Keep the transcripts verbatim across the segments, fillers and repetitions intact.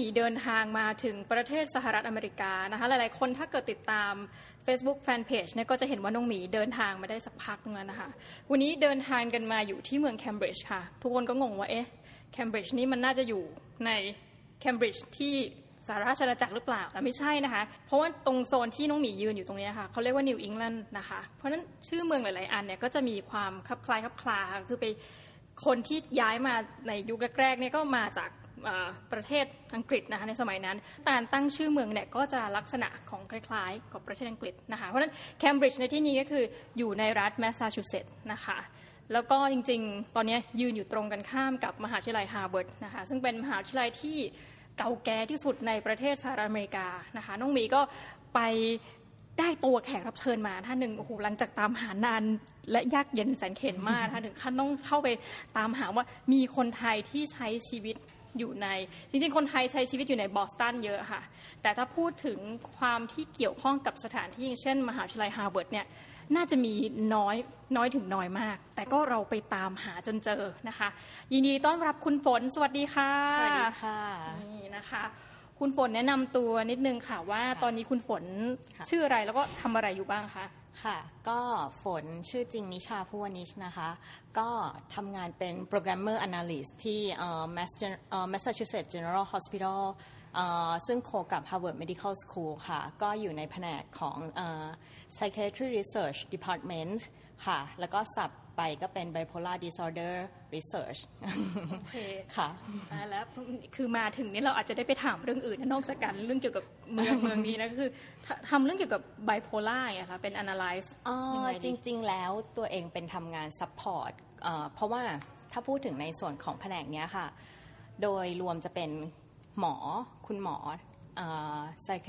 เดินทางมาถึงประเทศสหรัฐอเมริกานะคะหลายๆคนถ้าเกิดติดตาม Facebook Fanpage เนี่ยก็จะเห็นว่าน้องหมีเดินทางมาได้สักพักนึงแล้วนะคะวันนี้เดินทางกันมาอยู่ที่เมืองเคมบริดจ์ค่ะทุกคนก็งงว่าเอ๊ะเคมบริดจ์นี่มันน่าจะอยู่ในเคมบริดจ์ที่สหราชอาณาจักรหรือเปล่าแต่ไม่ใช่นะคะเพราะว่าตรงโซนที่น้องหมียืนอยู่ตรงนี้ค่ะเขาเรียกว่านิวอิงแลนด์นะคะเพราะฉะนั้นชื่อเมืองหลายๆอันเนี่ยก็จะมีความคลับคล้ายคลับคลาคือไปคนที่ย้ายมาในยุคแรกๆเนี่ยก็มาจากประเทศอังกฤษนะคะในสมัยนั้นการตั้งชื่อเมืองเนี่ยก็จะลักษณะของคล้ายๆกับประเทศอังกฤษนะคะเพราะฉะนั้นเคมบริดจ์ในที่นี้ก็คืออยู่ในรัฐแมสซาชูเซตส์นะคะแล้วก็จริงๆตอนนี้ยืนอยู่ตรงกันข้ามกับมหาวิทยาลัยฮาร์วาร์ดนะคะซึ่งเป็นมหาวิทยาลัยที่เก่าแก่ที่สุดในประเทศสหรัฐอเมริกานะคะน้องหมีก็ไปได้ตัวแขกรับเชิญมาท่านหนึ่งโอ้โหหลังจากตามหานานและยากเย็นแสนเข็ญมากนะคะถึงขั้นต้องเข้าไปตามหาว่ามีคนไทยที่ใช้ชีวิตอยู่ในจริงๆคนไทยใช้ชีวิตอยู่ในบอสตันเยอะค่ะแต่ถ้าพูดถึงความที่เกี่ยวข้องกับสถานที่เช่นมหาวิทยาลัยฮาร์วาร์ดเนี่ยน่าจะมีน้อยน้อยถึงน้อยมากแต่ก็เราไปตามหาจนเจอนะคะยินดีต้อนรับคุณฝนสวัสดีค่ะสวัสดีค่ะนี่นะคะคุณฝนแนะนำตัวนิดนึงค่ะว่าตอนนี้คุณฝนชื่ออะไรแล้วก็ทำอะไรอยู่บ้างคะค่ะก็ฝนชื่อจริงนิชาภูวนิชนะคะก็ทำงานเป็นโปรแกรมเมอร์แอนาลิสต์ที่เอ่อ Massachusetts General Hospital เอ่อซึ่งโคกับ Harvard Medical School ค่ะก็อยู่ในแผนกของเอ่อ Psychiatry Research Department ค่ะแล้วก็สับไปก็เป็น Bipolar Disorder Research โอเคค่ะแล้วคือมาถึงนี้เราอาจจะได้ไปถามเรื่องอื่นนอกจากการเรื่องเกี่ยวกับเมืองเมืองนี้นะคือทำเรื่องเกี่ยวกับ Bipolar อ่ะค่ะเป็น Analyze อ๋อจริงๆแล้วตัวเองเป็นทำงาน Support เอ่อเพราะว่าถ้าพูดถึงในส่วนของแผนกนี้ค่ะโดยรวมจะเป็นหมอคุณหมอเอ่อ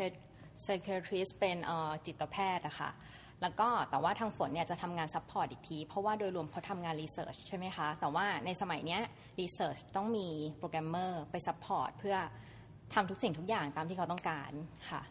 Psychiatrist เป็นเอ่อจิตแพทย์อะค่ะแล้วก็แต่ว่าทางฝนเนี่ยจะทำงานซัพพอร์ตอีกทีเพราะว่าโดยรวมเขาทำงานรีเสิร์ชใช่ไหมคะแต่ว่าในสมัยเนี้ยรีเสิร์ชต้องมีโปรแกรมเมอร์ไปซัพพอร์ตเพื่อทำทุกสิ่งทุกอย่างตามที่เขาต้องการค่ะ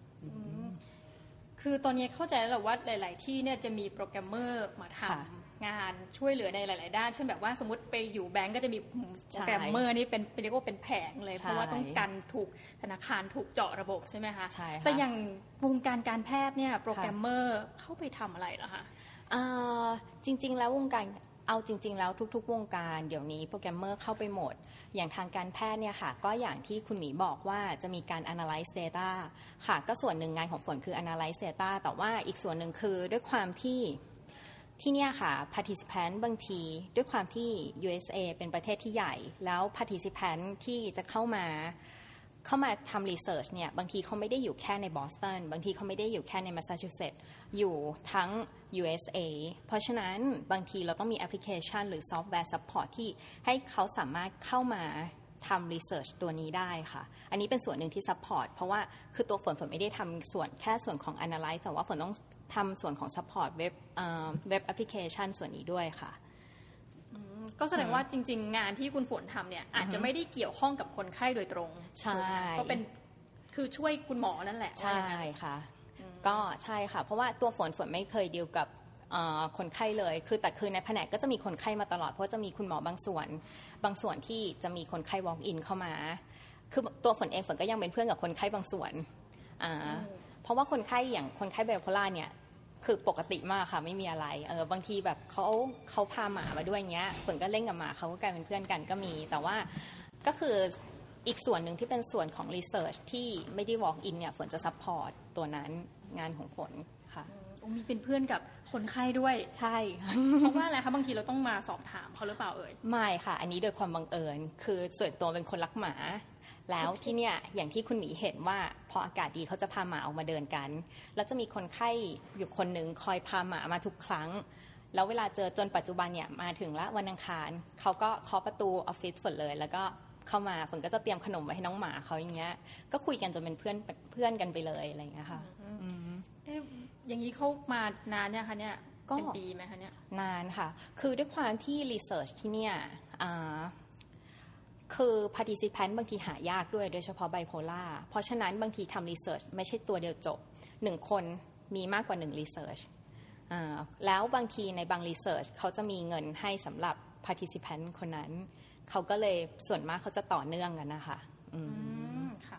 คือตอนนี้เข้าใจแล้วว่าหลายๆที่เนี่ยจะมีโปรแกรมเมอร์มาทำงานช่วยเหลือในหลายๆด้านเช่นแบบว่าสมมติไปอยู่แบงก์ก็จะมีโปรแกรมเมอร์นี่เป็นเรียกว่าเป็นแผงเลยเพราะว่าต้องกันถูกธนาคารถูกเจาะระบบใช่ไหมคะแต่อย่างวงการการแพทย์เนี่ยโปรแกรมเมอร์เข้าไปทำอะไรเหรอคะจริงๆแล้ววงการเอาจริงๆแล้วทุกๆวงการเดี๋ยวนี้โปรแกรมเมอร์เข้าไปหมดอย่างทางการแพทย์เนี่ยค่ะก็อย่างที่คุณหมีบอกว่าจะมีการ analyze data ค่ะก็ส่วนหนึ่งงานของฝนคือ analyze data แต่ว่าอีกส่วนหนึ่งคือด้วยความที่ที่เนี่ยค่ะ participant บางทีด้วยความที่ ยู เอส เอ เป็นประเทศที่ใหญ่แล้ว participant ที่จะเข้ามาเข้ามาทำรีเสิร์ชเนี่ยบางทีเขาไม่ได้อยู่แค่ในบอสตันบางทีเขาไม่ได้อยู่แค่ในแมสซาชูเซตส์อยู่ทั้ง ยู เอส เอ เพราะฉะนั้นบางทีเราต้องมีแอปพลิเคชันหรือซอฟต์แวร์ซัพพอร์ตที่ให้เขาสามารถเข้ามาทำรีเสิร์ชตัวนี้ได้ค่ะอันนี้เป็นส่วนหนึ่งที่ซัพพอร์ตเพราะว่าคือตัวฝนฝนไม่ได้ทำส่วนแค่ส่วนของ Analyze แต่ว่าฝนต้องทำส่วนของซัพพอร์ตเว็บเว็บแอปพลิเคชันส่วนนี้ด้วยค่ะก็แสดงว่าจริงๆงานที่คุณฝนทำเนี่ยอาจจะไม่ได้เกี่ยวข้องกับคนไข้โดยตรงใช่ก็เป็นคือช่วยคุณหมอนั่นแหละใช่ค่ะก็ใช่ค่ะเพราะว่าตัวฝนฝนไม่เคยดีลกับคนไข้เลยคือแต่คือในแผนกก็จะมีคนไข้มาตลอดเพราะจะมีคุณหมอบางส่วนบางส่วนที่จะมีคนไข้ walk in เข้ามาคือตัวฝนเองฝนก็ยังเป็นเพื่อนกับคนไข้บางส่วนเพราะว่าคนไข้อย่างคนไข้ไบโพล่าเนี่ยคือปกติมากค่ะไม่มีอะไรเออบางทีแบบเขาเขาพาหมามาด้วยเงี้ยฝนก็เล่นกับหมาเขาก็กลายเป็นเพื่อนกันก็มีแต่ว่าก็คืออีกส่วนหนึ่งที่เป็นส่วนของรีเสิร์ชที่ไม่ได้ walk in เนี่ยฝนจะซัพพอร์ตตัวนั้นงานของฝนค่ะมีเป็นเพื่อนกับคนไข้ด้วยใช่เพราะว่าอะไรคะบางทีเราต้องมาสอบถามเขาหรือเปล่าเอ่ยไม่ค่ะอันนี้โดยความบังเอิญคือส่วนตัวเป็นคนรักหมาแล้วที่เนี่ยอย่างที่คุณหมีเห็นว่าพออากาศดีเขาจะพาหมาออกมาเดินกันแล้วจะมีคนไข้อยู่คนหนึ่งคอยพาหมามาทุกครั้งแล้วเวลาเจอจนปัจจุบันเนี่ยมาถึงละวันอังคารเขาก็เคาะประตูออฟฟิศฝนเลยแล้วก็เข้ามาฝนก็จะเตรียมขนมไว้ให้น้องหมาเขาอย่างเงี้ยก็คุยกันจนเป็นเพื่อนเพื่อนกันไปเลยอะไรอย่างเงี้ยค่ะเอ๊ะอย่างนี้เขามานานเนี่ยคะเนี่ยเป็นปีไหมคะเนี่ยนานค่ะคือด้วยความที่รีเสิร์ชที่เนี่ยคือ participant บางทีหายากด้วยโดยเฉพาะไบโพล่าเพราะฉะนั้นบางทีทำรีเสิร์ชไม่ใช่ตัวเดียวจบหนึ่งคนมีมากกว่าหนึ่งรีเสิร์ชแล้วบางทีในบางรีเสิร์ชเขาจะมีเงินให้สำหรับ participant คนนั้นเขาก็เลยส่วนมากเขาจะต่อเนื่องกันนะคะอืมค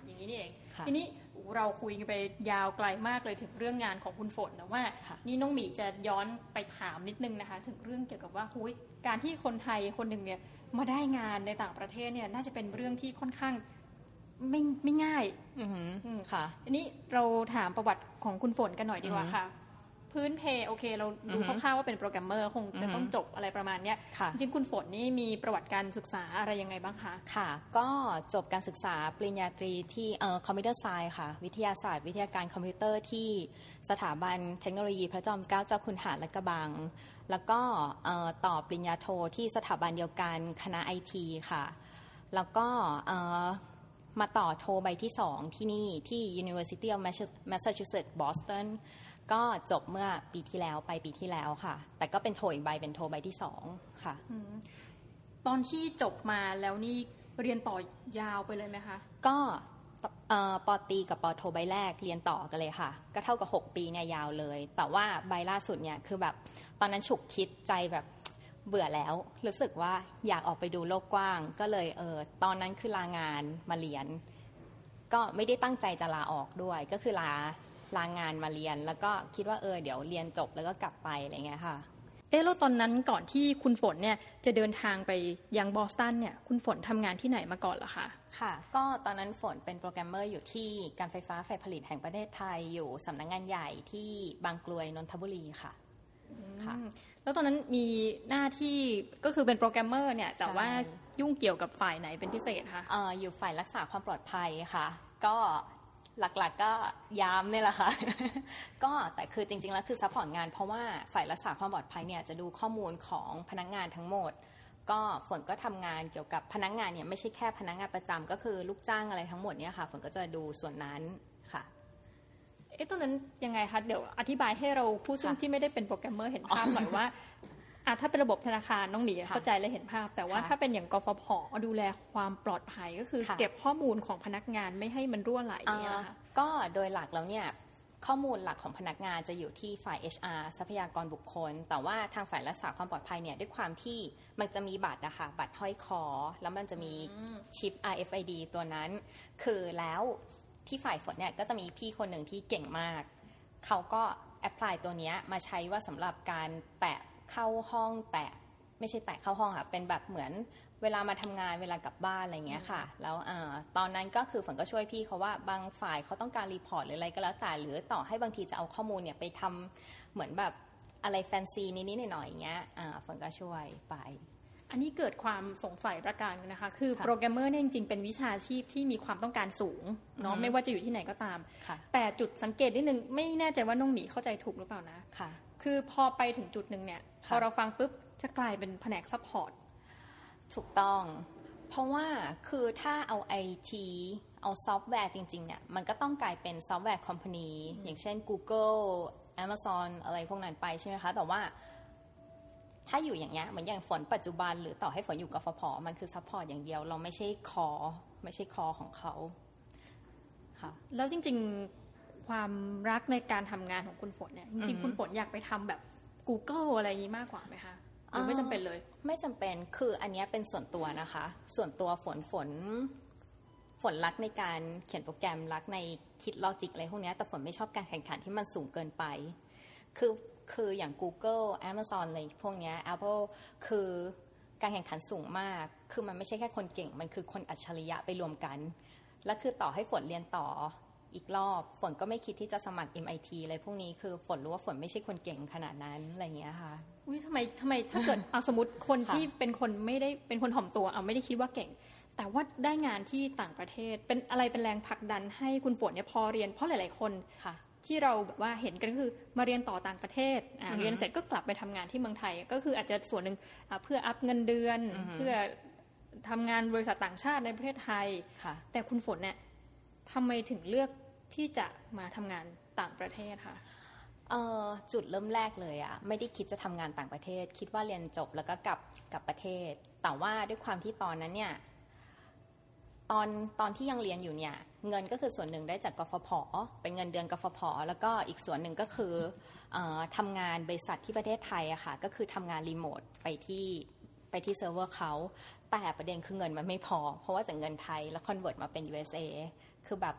ทีนี้เราคุยกันไปยาวไกลมากเลยถึงเรื่องงานของคุณฝนแต่ว่านี่น้องหมีจะย้อนไปถามนิดนึงนะคะถึงเรื่องเกี่ยวกับว่าหุ้ยการที่คนไทยคนหนึ่งเนี่ยมาได้งานในต่างประเทศเนี่ยน่าจะเป็นเรื่องที่ค่อนข้างไม่ไม่ง่ายอือค่ะทีนี้เราถามประวัติของคุณฝนกันหน่อยดีกว่าค่ะพื้นเพโอเคเราดูคร่าวๆว่าเป็นโปรแกรมเมอร์คงจะต้องจบอะไรประมาณนี้จริงคุณฝนนี่มีประวัติการศึกษาอะไรยังไงบ้างคะค่ะก็จบการศึกษาปริญญาตรีที่เอ่อคอมพิวเตอร์ไซน์ค่ะวิทยาศาสตร์วิทยาการคอมพิวเตอร์ที่สถาบันเทคโนโลยีพระจอมเกล้าเจ้าคุณทหารลาดกระบังแล้วก็เอ่อต่อปริญญาโทที่สถาบันเดียวกันคณะ ไอ ที ค่ะแล้วก็เอ่อมาต่อโทใบที่สองที่นี่ที่ University of Massachusetts Bostonก็จบเมื่อปีที่แล้วไปปีที่แล้วค่ะแต่ก็เป็นโทอีกใบเป็นโทใบที่สองค่ะตอนที่จบมาแล้วนี่เรียนต่อยาวไปเลยไหมคะก็ปอตรีกับปอโทใบแรกเรียนต่อกันเลยค่ะก็เท่ากับหกปีเนี่ยยาวเลยแต่ว่าใบล่าสุดเนี่ยคือแบบตอนนั้นฉุกคิดใจแบบเบื่อแล้วรู้สึกว่าอยากออกไปดูโลกกว้างก็เลยเออตอนนั้นคือลางานมาเรียนก็ไม่ได้ตั้งใจจะลาออกด้วยก็คือลาลางานมาเรียนแล้วก็คิดว่าเออเดี๋ยวเรียนจบแล้วก็กลับไปอะไรเงี้ยค่ะเอ๊ะแล้วตอนนั้นก่อนที่คุณฝนเนี่ยจะเดินทางไปยังบอสตันเนี่ยคุณฝนทำงานที่ไหนมาก่อนล่ะคะค่ะก็ตอนนั้นฝนเป็นโปรแกรมเมอร์อยู่ที่การไฟฟ้าฝ่ายผลิตแห่งประเทศไทยอยู่สำนักงานใหญ่ที่บางกลวยนนทบุรีค่ะค่ะแล้วตอนนั้นมีหน้าที่ก็คือเป็นโปรแกรมเมอร์เนี่ยแต่ว่ายุ่งเกี่ยวกับฝ่ายไหนเป็นพิเศษคะเอ่ออยู่ฝ่ายรักษาความปลอดภัยค่ะก็หลักๆ ก, ก็ยามนี่แหละค่ะ ก็แต่คือจริงๆแล้วคือซัพพอร์ตงานเพราะว่าฝ่ายรักษาความปลอดภัยเนี่ยจะดูข้อมูลของพนักงานทั้งหมดก็ฝนก็ทำงานเกี่ยวกับพนักงานเนี่ยไม่ใช่แค่พนักงานประจำก็คือลูกจ้างอะไรทั้งหมดเนี่ยค่ะฝนก็จะดูส่วนนั้นค่ะเอ๊ะตรงนั้นยังไงคะเดี๋ยวอธิบายให้เราผู้ซึ่งที่ไม่ได้เป็นโปรแกรมเมอร์เห็นภาพหน่อยว่าอ่ะถ้าเป็นระบบธนาคารน้องหมีเข้าใจและเห็นภาพแต่ว่าถ้าเป็นอย่างกฟผ.ดูแลความปลอดภัยก็คือเก็บข้อมูลของพนักงานไม่ให้มันรั่วไหลเนี่ยค่ะก็โดยหลักแล้วเนี่ยข้อมูลหลักของพนักงานจะอยู่ที่ฝ่าย เอช อาร์ ทรัพยากรบุคคลแต่ว่าทางฝ่ายรักษาความปลอดภัยเนี่ยด้วยความที่มันจะมีบัตรนะคะบัตรห้อยคอแล้วมันจะมีชิป อาร์ เอฟ ไอ ดี ตัวนั้นคือแล้วที่ฝ่ายฝนเนี่ยก็จะมีพี่คนหนึ่งที่เก่งมากเขาก็แอพพลายตัวนี้มาใช้ว่าสำหรับการแตะเข้าห้องแตะไม่ใช่แตะเข้าห้องค่ะเป็นแบบเหมือนเวลามาทำงานเวลากลับบ้านอะไรเงี้ยค่ะแล้วอ่าตอนนั้นก็คือฝนก็ช่วยพี่เขาว่าบางฝ่ายเขาต้องการรีพอร์ตหรืออะไรก็แล้วแต่หรือต่อให้บางทีจะเอาข้อมูลเนี่ยไปทำเหมือนแบบอะไรแฟนซีนิดๆหน่อยๆอย่างเงี้ยอ่าฝนก็ช่วยไปอันนี้เกิดความสงสัยประการนะคะคือโปรแกรมเมอร์เนี่ยจริงๆเป็นวิชาชีพที่มีความต้องการสูงเนาะไม่ว่าจะอยู่ที่ไหนก็ตามแต่จุดสังเกตนิดนึงไม่แน่ใจว่าน้องหมีเข้าใจถูกหรือเปล่านะค่ะคือพอไปถึงจุดหนึ่งเนี่ยพอเราฟังปุ๊บจะกลายเป็นแผนกซัพพอร์ตถูกต้องเพราะว่าคือถ้าเอา ไอ ที เอาซอฟต์แวร์จริงๆเนี่ยมันก็ต้องกลายเป็นซอฟต์แวร์คอมพานีอย่างเช่น Google Amazon อะไรพวกนั้นไปใช่ไหมคะแต่ว่าถ้าอยู่อย่างเงี้ยเหมือนอย่างฝนปัจจุบันหรือต่อให้ฝนอยู่กฟผ.มันคือซัพพอร์ตอย่างเดียวเราไม่ใช่คอไม่ใช่คอของเขาค่ะแล้วจริงๆความรักในการทำงานของคุณฝนเนี่ยจริงๆคุณฝนอยากไปทำแบบ Google อะไรอย่างนี้มากกว่าไหมคะหรือไม่จำเป็นเลยไม่จำเป็นคืออันนี้เป็นส่วนตัวนะคะส่วนตัวฝนฝนฝนรักในการเขียนโปรแกรมรักในคิดลอจิกอะไรพวกนี้แต่ฝนไม่ชอบการแข่งขันที่มันสูงเกินไปคือคืออย่าง Google Amazon อะไรพวกนี้ Apple คือการแข่งขันสูงมากคือมันไม่ใช่แค่คนเก่งมันคือคนอัจฉริยะไปรวมกันและคือต่อให้ฝนเรียนต่ออีกรอบฝนก็ไม่คิดที่จะสมัคร เอ็ม ไอ ที อะไรพวกนี้คือฝนรู้ว่าฝนไม่ใช่คนเก่งขนาดนั้นอะไรอย่างเงี้ยค่ะอุ้ยทำไมทำไมถ้าเกิด เอาสมมติคนที่เป็นคนไม่ได้เป็นคนถ่อมตัวเอาไม่ได้คิดว่าเก่งแต่ว่าได้งานที่ต่างประเทศเป็นอะไรเป็นแรงผลักดันให้คุณฝนเนี่ยพอเรียนเพราะหลายๆคนที่เราแบบว่าเห็นกันก็คือมาเรียนต่อต่างประเทศเรียนเสร็จก็กลับไปทำงานที่เมืองไทยก็คืออาจจะส่วนหนึ่งเพื่ออัพเงินเดือนเพื่อทำงานบริษัทต่างชาติในประเทศไทยแต่คุณฝนเนี่ยทำไมถึงเลือกที่จะมาทำงานต่างประเทศค่ะจุดเริ่มแรกเลยอะไม่ได้คิดจะทำงานต่างประเทศคิดว่าเรียนจบแล้วก็กลับกลับประเทศแต่ว่าด้วยความที่ตอนนั้นเนี่ยตอนตอนที่ยังเรียนอยู่เนี่ยเงินก็คือส่วนหนึ่งได้จากกฟผ.เป็นเงินเดือนกฟผ.แล้วก็อีกส่วนหนึ่งก็คือเอ่อทำงานบริษัทที่ประเทศไทยอะค่ะก็คือทำงานรีโมทไปที่ไปที่เซิร์ฟเวอร์เขาแต่ประเด็นคือเงินมันไม่พอเพราะว่าจากเงินไทยแล้วคอนเวิร์ตมาเป็น ยู เอส เอ คือแบบ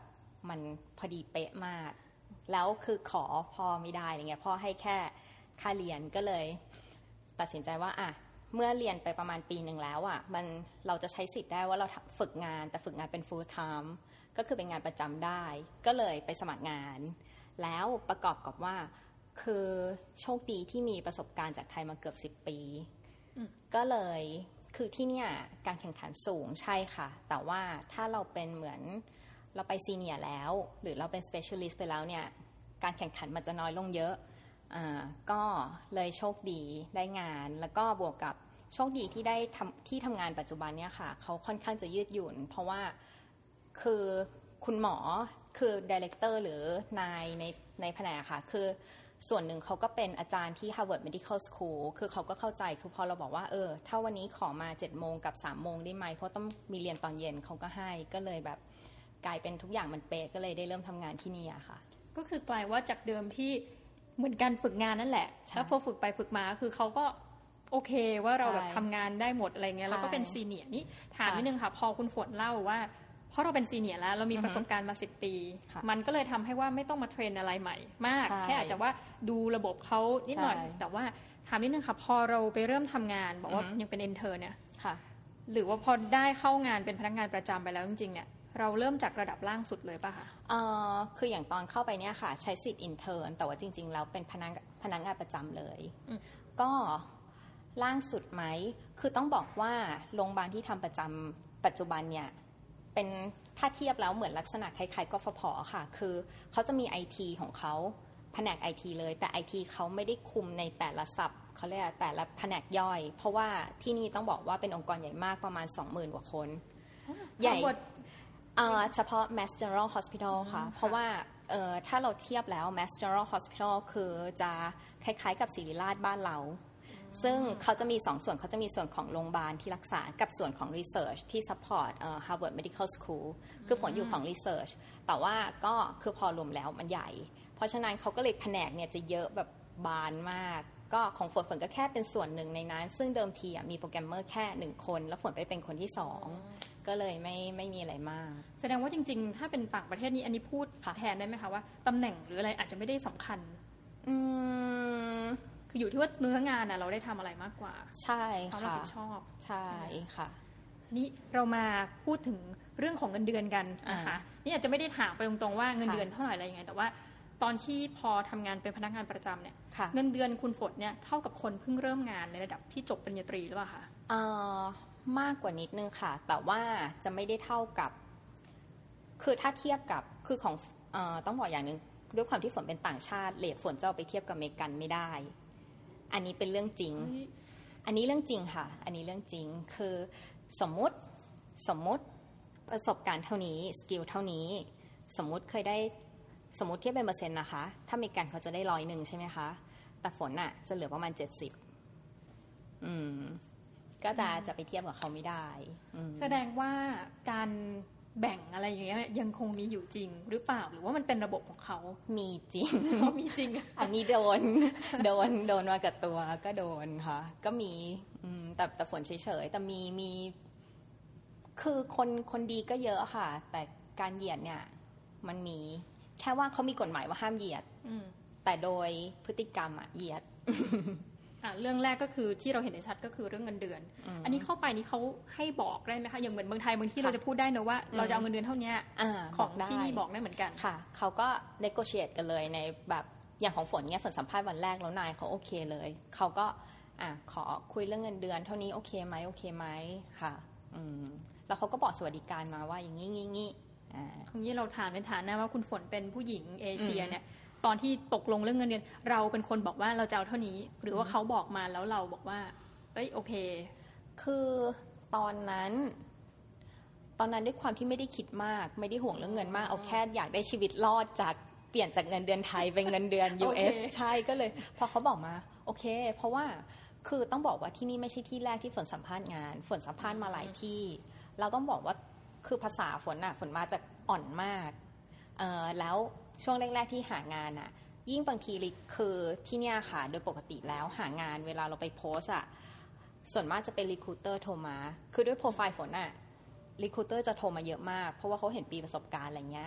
มันพอดีเป๊ะมากแล้วคือขอพ่อไม่ได้อะไรเงี้ยพ่อให้แค่ค่าเรียนก็เลยตัดสินใจว่าอ่ะเมื่อเรียนไปประมาณปีหนึ่งแล้วอ่ะมันเราจะใช้สิทธิ์ได้ว่าเราฝึกงานแต่ฝึกงานเป็น full time ก็คือเป็นงานประจำได้ก็เลยไปสมัครงานแล้วประกอบกับว่าคือโชคดีที่มีประสบการณ์จากไทยมาเกือบสิบปีก็เลยคือที่เนี่ยการแข่งขันสูงใช่ค่ะแต่ว่าถ้าเราเป็นเหมือนเราไปซีเนียร์แล้วหรือเราเป็น specialist ไปแล้วเนี่ยการแข่งขันมันจะน้อยลงเยอะอ่าก็เลยโชคดีได้งานแล้วก็บวกกับโชคดีที่ได้ทำที่ทำงานปัจจุบันเนี่ยค่ะเขาค่อนข้างจะยืดหยุ่นเพราะว่าคือคุณหมอคือ director หรือนายในในแผนกค่ะคือส่วนหนึ่งเขาก็เป็นอาจารย์ที่ Harvard Medical School คือเขาก็เข้าใจคือพอเราบอกว่าเออถ้าวันนี้ขอมาเจ็ดโมงกับสามโมงได้ไหมเพราะต้องมีเรียนตอนเย็นเขาก็ให้ก็เลยแบบกลายเป็นทุกอย่างมันเป๊ะก็เลยได้เริ่มทำงานที่นี่อะค่ะก็คือกลายว่าจากเดิมที่เหมือนการฝึกงานนั่นแหละแล้วพอฝึกไปฝึกมาคือเขาก็โอเคว่าเราแบบทำงานได้หมดอะไรเงี้ยแล้วก็เป็นซีเนียร์นี่ถามนิดนึงค่ะพอคุณฝนเล่าว่าเพราะเราเป็นซีเนียร์แล้วเรามีประสบการณ์มาสิบปีมันก็เลยทำให้ว่าไม่ต้องมาเทรนอะไรใหม่มากแค่อาจจะว่าดูระบบเขานิดหน่อยแต่ว่าถามนิดนึงค่ะพอเราไปเริ่มทำงานบอกว่ายังเป็น intern เนี่ยหรือว่าพอได้เข้างานเป็นพนักงานประจำไปแล้วจริงๆเนี่ยเราเริ่มจากระดับล่างสุดเลยป่ะคะเอ่อคืออย่างตอนเข้าไปเนี่ยค่ะใช้สิทธิ์ intern แต่ว่าจริงๆแล้วเป็นพนักพนักงานประจำเลยก็ล่างสุดไหมคือต้องบอกว่าโรงพยาบาลที่ทำประจำปัจจุบันเนี่ยเป็นถ้าเทียบแล้วเหมือนลักษณะคล้ายๆกฟผ.ค่ะคือเขาจะมี ไอ ที ของเขาแผนก ไอ ที เลยแต่ ไอ ที เขาไม่ได้คุมในแต่ละศัพท์เขาเรียกแต่ละแผนกย่อยเพราะว่าที่นี่ต้องบอกว่าเป็นองค์กรใหญ่มากประมาณ สองหมื่น กว่าคนใหญ่เฉพาะ Mass General Hospital ค่ะเพราะว่าถ้าเราเทียบแล้ว Mass General Hospital คือจะคล้ายๆกับศิริราชบ้านเราซึ่งเขาจะมีสองส่วนเขาจะมีส่วนของโรงพยาบาลที่รักษากับส่วนของ research ที่ support Harvard Medical School คือผลอยู่ของ research แต่ว่าก็คือพอรวมแล้วมันใหญ่เพราะฉะนั้นเขาก็เลยแผนกเนี่ยจะเยอะแบบบานมากก็ของฝนฝนก็แค่เป็นส่วนหนึ่งในนั้นซึ่งเดิมทีมีโปรแกรมเมอร์แค่หนึ่งคนแล้วฝนไปเป็นคนที่สองก็เลยไม่ไม่มีอะไรมากแสดงว่าจริงๆถ้าเป็นต่างประเทศนี้อันนี้พูดแทนได้ไหมคะว่าตำแหน่งหรืออะไรอาจจะไม่ได้สำคัญอืมคืออยู่ที่ว่าเนื้องานน่ะเราได้ทำอะไรมากกว่าใช่ค่ะความรับผิดชอบใช่ค่ะนี่เรามาพูดถึงเรื่องของเงินเดือนกันนะคะนี่อาจจะไม่ได้ถามไปตรงๆว่าเงินเดือนเท่าไหร่อะไรยังไงแต่ว่าตอนที่พอทำงานเป็นพนักงานประจำเนี่ยเงินเดือนคุณฝนเนี่ยเท่ากับคนเพิ่งเริ่มงานในระดับที่จบปริญญาตรีหรือเปล่าคะเอ่อมากกว่านิดนึงค่ะแต่ว่าจะไม่ได้เท่ากับคือถ้าเทียบกับคือของเอ่อต้องบอกอย่างนึงด้วยความที่ฝนเป็นต่างชาติเรทฝนจะเอาไปเทียบกับอเมริกันไม่ได้อันนี้เป็นเรื่องจริงอันนี้เรื่องจริงค่ะอันนี้เรื่องจริงคือสมมุติสมมุติประสบการณ์เท่านี้สกิลเท่านี้สมมุติเคยได้สมมุติเทียบเป็นเปอร์เซ็นต์นะคะถ้าอเมริกันเขาจะได้ร้อยหนึ่งใช่ไหมคะแต่ฝนอ่ะจะเหลือประมาณเจ็ดสิบอืมก็จะจะไปเทียบกับเขาไม่ได้แสดงว่าการแบ่งอะไรอย่างเงี้ยยังคงมีอยู่จริงหรือเปล่าหรือว่ามันเป็นระบบของเขามีจริงเขามีจริงอันนี้โดนโดนโดนมากับตัวก็โดนค่ะก็มีแต่แต่ฝนเฉยๆแต่มีมีคือคนคนดีก็เยอะค่ะแต่การเหยียดเนี่ยมันมีแค่ว่าเขามีกฎหมายว่าห้ามเหยียดแต่โดยพฤติกรรมอะเหยียดเรื่องแรกก็คือที่เราเห็นได้ชัดก็คือเรื่องเงินเดือนอันนี้เข้าไปนี่เขาให้บอกได้ไหมคะอย่างเหมือนเมืองไทยบางที่เราจะพูดได้นะว่าเราจะเอาเงินเดือนเท่านี้ของที่นี่บอกได้เหมือนกันค่ะเขาก็ negotiate กันเลยในแบบอย่างของฝนเนี่ยฝนสัมภาษณ์วันแรกแล้วนายเขาโอเคเลยเขาก็อ่ะขอคุยเรื่องเงินเดือนเท่านี้โอเคไหมโอเคไหมค่ะอืมแล้วเขาก็บอกสวัสดิการมาว่าอย่างนี้งี้งี้อ่าตรงนี้เราถามในฐานะว่าคุณฝนเป็นผู้หญิงเอเชียเนี่ยตอนที่ตกลงเรื่องเงินเดือนเราเป็นคนบอกว่าเราจะเอาเท่านี้หรือว่าเขาบอกมาแล้วเราบอกว่าเอ้ยโอเคคือตอนนั้นตอนนั้นด้วยความที่ไม่ได้คิดมากไม่ได้ห่วงเรื่องเงินมากเอาแค่อยากได้ชีวิตรอดจากเปลี่ยนจากเงินเดือนไทยเป็นเงินเดือน ยู เอส ใช่ก็เลยพอเขาบอกมาโอเคเพราะว่าคือต้องบอกว่าที่นี่ไม่ใช่ที่แรกที่ฝนสัมภาษณ์งานฝนสัมภาษณ์มาหลายที่เราต้องบอกว่าคือภาษาฝนน่ะฝนมาจากอ่อนมากเอ่อแล้วช่วงแรกๆที่หางานอ่ะยิ่งบางทีคือที่เนี่ยค่ะโดยปกติแล้วหางานเวลาเราไปโพสอ่ะส่วนมากจะเป็นรีครูเตอร์โทรมาคือด้วยโปรไฟล์ฝนอ่ะรีครูเตอร์จะโทรมาเยอะมากเพราะว่าเขาเห็นปีประสบการณ์อะไรเงี้ย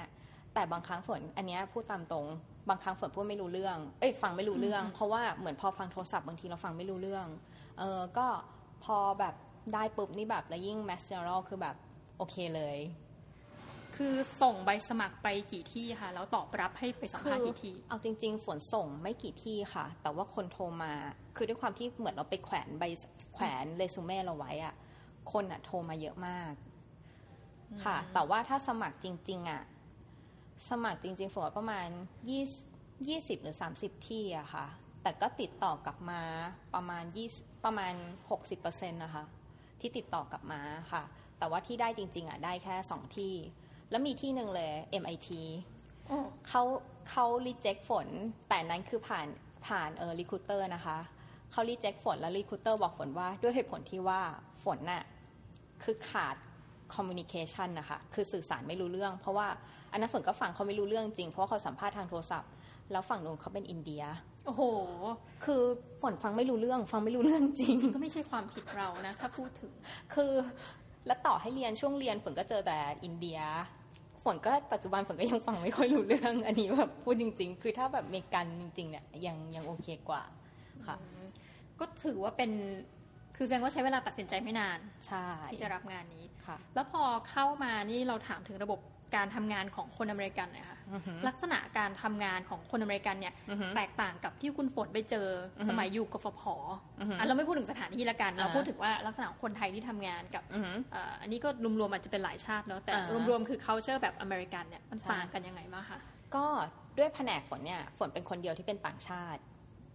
แต่บางครั้งฝนอันเนี้ยพูดตามตรงบางครั้งฝนพูดไม่รู้เรื่องเอ้ยฟังไม่รู้เรื่องเพราะว่าเหมือนพอฟังโทรศัพท์บางทีเราฟังไม่รู้เรื่องเออก็พอแบบได้ปุ๊บนี่แบบแล้วยิ่ง Mass General คือแบบโอเคเลยคือส่งใบสมัครไปกี่ที่คะแล้วตอบรับให้ไปสัมภาษณ์กี่ที่เอาจริงๆฝนส่งไม่กี่ที่ค่ะแต่ว่าคนโทรมาคือด้วยความที่เหมือนเราไปแขวนใบแขวนเรซูเม่เราไว้อะคนอะโทรมาเยอะมากค่ะแต่ว่าถ้าสมัครจริงๆอะสมัครจริงๆฝนประมาณยี่สิบหรือสามสิบที่อะค่ะแต่ก็ติดต่อกลับมาประมาณยี่ประมาณ หกสิบเปอร์เซ็นต์ นะคะที่ติดต่อกลับมาค่ะแต่ว่าที่ได้จริงๆอะได้แค่สองที่แล้วมีที่หนึ่งเลย เอ็ม ไอ ที เขาเขา reject ฝนแต่นั้นคือผ่านผ่านเออ recruiter นะคะเขา reject ฝนแล้ว recruiter บอกฝนว่าด้วยเหตุผลที่ว่าฝนน่ะคือขาด communication นะคะคือสื่อสารไม่รู้เรื่องเพราะว่าอันนั้นฝนก็ฟังเขาไม่รู้เรื่องจริงเพราะว่าเขาสัมภาษณ์ทางโทรศัพท์แล้วฝั่งนู้นเขาเป็นอินเดียโอ้โหคือฝนฟังไม่รู้เรื่องฟังไม่รู้เรื่องจริงก็ไม่ใช่ความผิดเรานะถ้าพูดถึงคือแล้วต่อให้เรียนช่วงเรียนฝนก็เจอแต่อินเดียฝนก็ปัจจุบันฝนก็ยังฟังไม่ค่อยรู้เรื่องอันนี้แบบพูดจริงๆคือถ้าแบบเมกันจริงๆเนี่ยยังยังโอเคกว่าค่ะก็ถือว่าเป็นคือแสดงว่าใช้เวลาตัดสินใจไม่นานใช่ที่จะรับงานนี้ค่ะแล้วพอเข้ามานี่เราถามถึงระบบการทำงานของคนอเมริกันเลยค่ะ uh-huh. ลักษณะการทำงานของคนอเมริกันเนี่ย uh-huh. แตกต่างกับที่คุณฝนไปเจอ uh-huh. สมัยอยู่กฟผ uh-huh. อ่ะเราไม่พูดถึงสถานที่ละกัน uh-huh. เราพูดถึงว่าลักษณะของคนไทยที่ทำงานกับ uh-huh. อ่าอันนี้ก็รวมๆอาจจะเป็นหลายชาติเนาะแต่ uh-huh. รวมๆคือ culture แบบอเมริกันเนี่ยมันต่างกันยังไงบ้างคะก็ด้วยแผนกฝนเนี่ยฝนเป็นคนเดียวที่เป็นต่างชาติ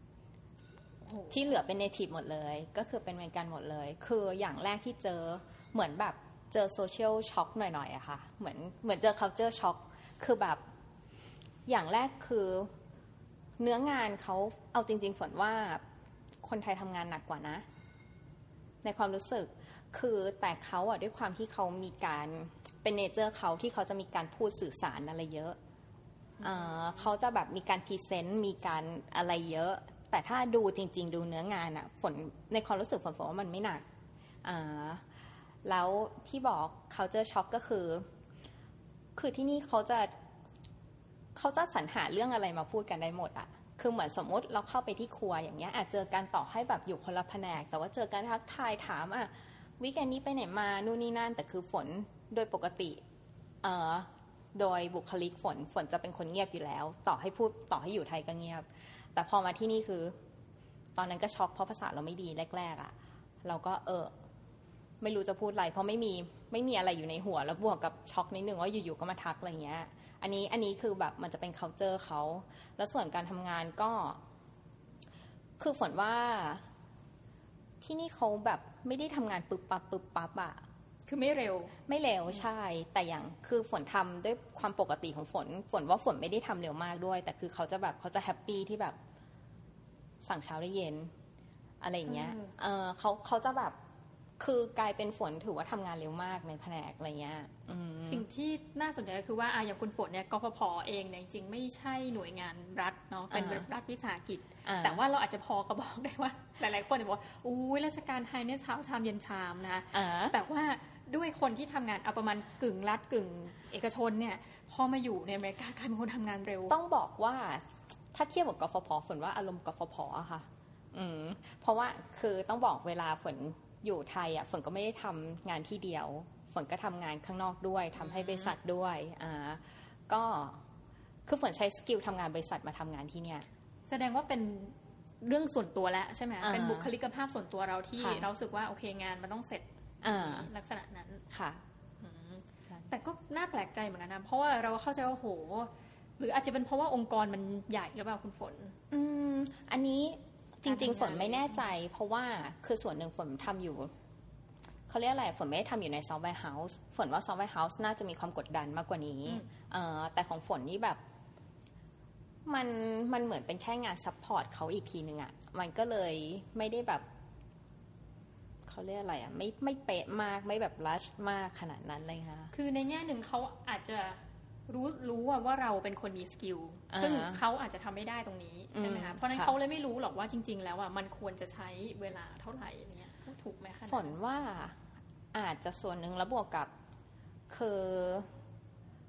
uh-huh. ที่เหลือเป็น native หมดเลยก็คือเป็นอเมริกันหมดเลยคืออย่างแรกที่เจอเหมือนแบบเจอโซเชียลช็อคหน่อยๆอะค่ะเหมือนเหมือนเจอ culture shock คือแบบอย่างแรกคือเนื้องานเขาเอาจริงๆฝนว่าคนไทยทำงานหนักกว่านะในความรู้สึกคือแต่เขาอะด้วยความที่เขามีการเป็นเนเจอร์เขาที่เขาจะมีการพูดสื่อสารอะไรเยอะเอ่อเขาจะแบบมีการพรีเซนต์มีการอะไรเยอะแต่ถ้าดูจริงๆดูเนื้องานอะฝนในความรู้สึกฝนฝนว่ามันไม่หนักอ่าแล้วที่บอก culture shock ก็คือคือที่นี่เขาจะเขาจะสรรหาเรื่องอะไรมาพูดกันได้หมดอะคือเหมือนสมมติเราเข้าไปที่ครัวอย่างเงี้ยอาจเจอกันต่อให้แบบอยู่คนละแผนกแต่ว่าเจอกันทักทายถามอ่ะวีคเอนนี้ไปไหนมานู่นนี่นั่นแต่คือฝนโดยปกติเอ่อโดยบุคลิกฝนฝนจะเป็นคนเงียบอยู่แล้วต่อให้พูดต่อให้อยู่ไทยก็เงียบแต่พอมาที่นี่คือตอนนั้นก็ช็อกเพราะภาษาเราไม่ดีแรกๆอะเราก็เออไม่รู้จะพูดอะไรเพราะไม่มีไม่มีอะไรอยู่ในหัวแล้วบวกกับช็อกนิดนึงว่าอยู่ๆก็มาทักอะไรเงี้ยอันนี้อันนี้คือแบบมันจะเป็น culture เขาแล้วส่วนการทำงานก็คือฝนว่าที่นี่เขาแบบไม่ได้ทำงานปึ๊บปั๊บปึ๊บปั๊บอะคือไม่เร็วไม่เร็วใช่แต่อย่างคือฝนทำด้วยความปกติของฝนฝนว่าฝนไม่ได้ทำเร็วมากด้วยแต่คือเขาจะแบบเขาจะแฮปปี้ที่แบบสั่งเช้าได้เย็นอะไรอย่างเงี้ยเออเขาเขาจะแบบคือกลายเป็นฝนถือว่าทำงานเร็วมากในแผนกอะไรเงี้ยสิ่งที่น่าสนใจก็คือว่าอ่ะอย่างคุณฝนเนี่ยกฟผเองเนี่ยจริงๆไม่ใช่หน่วยงานรัฐเนาะเป็นรัฐวิสาหกิจแต่ว่าเราอาจจะพอกระบอกได้ว่าหลายๆคนจะบอกว่าอุ้ยราชการไทยเนี่ยเช้าชามเย็นชามนะแต่ว่าด้วยคนที่ทำงานเอาประมาณกึ่งรัฐกึ่งเอกชนเนี่ยพอมาอยู่ในอเมริกากลายเป็นคนทำงานเร็วต้องบอกว่าถ้าเทียบกับกฟผฝนว่าอารมณ์กฟผอะค่ะอืมเพราะว่าคือต้องบอกเวลาฝนอยู่ไทยอ่ะฝนก็ไม่ได้ทำงานที่เดียวฝนก็ทำงานข้างนอกด้วยทำให้บริษัทด้วยอ่าก็คือฝนใช้สกิลทำงานบริษัทมาทำงานที่เนี่ยแสดงว่าเป็นเรื่องส่วนตัวแล้วใช่ไหมเป็นบุคลิกภาพส่วนตัวเราที่เราสึกว่าโอเคงานมันต้องเสร็จลักษณะนั้นค่ะแต่ก็น่าแปลกใจเหมือนกันนะเพราะว่าเราเข้าใจว่าโหหรืออาจจะเป็นเพราะว่าองค์กรมันใหญ่หรือเปล่าคุณฝนอืมอันนี้จริงๆฝนไม่แน่ใจเพราะว่าคือส่วนหนึ่งฝนทำอยู่เขาเรียกอะไรฝนไม่ได้ทำอยู่ในซอฟต์แวร์เฮาส์ฝนว่าซอฟต์แวร์เฮาส์น่าจะมีความกดดันมากกว่านี้แต่ของฝนนี่แบบมันมันเหมือนเป็นแค่งานซัพพอร์ตเขาอีกทีนึงอ่ะมันก็เลยไม่ได้แบบเขาเรียกอะไรอ่ะไม่ไม่เป๊ะมากไม่แบบรัชมากขนาดนั้นเลยค่ะคือในแง่หนึ่งเขาอาจจะรู้รู้ว่าเราเป็นคนมีสกิลซึ่งเขาอาจจะทำไม่ได้ตรงนี้ใช่ไหมคะเพราะนั้นเขาเลยไม่รู้หรอกว่าจริงๆแล้วอ่ะมันควรจะใช้เวลาเท่าไหร่เนี่ยถูกไหมคะฝนว่าอาจจะส่วนหนึ่งแล้วบวกกับคือ